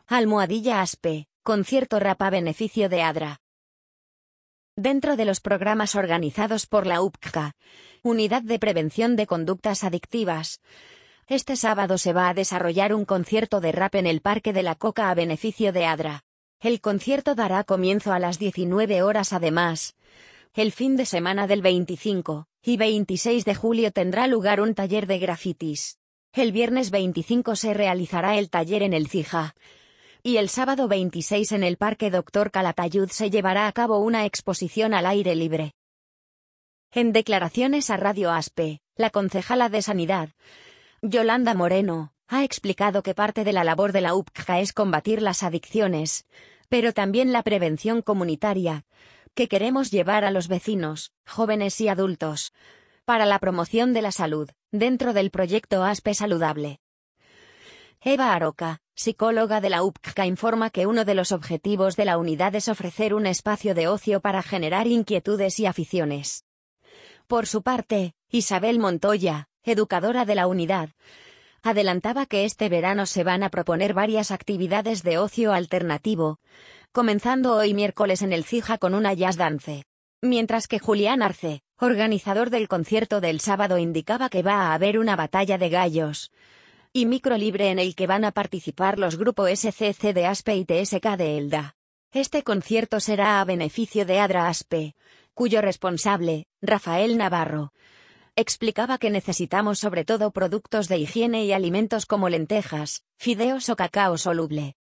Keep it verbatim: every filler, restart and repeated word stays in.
Almohadilla Aspe, concierto rap a beneficio de ADRA. Dentro de los programas organizados por la U P C A, Unidad de Prevención de Conductas Adictivas, este sábado se va a desarrollar un concierto de rap en el Parque de la Coca a beneficio de ADRA. El concierto dará comienzo a las diecinueve horas. Además, el fin de semana del veinticinco y veintiséis de julio tendrá lugar un taller de grafitis. El viernes veinticinco se realizará el taller en el Cija. Y el sábado veintiséis en el Parque Doctor Calatayud se llevará a cabo una exposición al aire libre. En declaraciones a Radio Aspe, la concejala de Sanidad, Yolanda Moreno, ha explicado que parte de la labor de la U P C A es combatir las adicciones, pero también la prevención comunitaria, que queremos llevar a los vecinos, jóvenes y adultos, para la promoción de la salud, dentro del proyecto Aspe Saludable. Eva Aroca, psicóloga de la U P C A, informa que uno de los objetivos de la unidad es ofrecer un espacio de ocio para generar inquietudes y aficiones. Por su parte, Isabel Montoya, educadora de la unidad, adelantaba que este verano se van a proponer varias actividades de ocio alternativo, comenzando hoy miércoles en el Cija con una jazz dance. Mientras que Julián Arce, organizador del concierto del sábado, indicaba que va a haber una batalla de gallos y micro libre en el que van a participar los grupos S C C de Aspe y T S K de Elda. Este concierto será a beneficio de ADRA Aspe, cuyo responsable, Rafael Navarro, explicaba que necesitamos sobre todo productos de higiene y alimentos como lentejas, fideos o cacao soluble.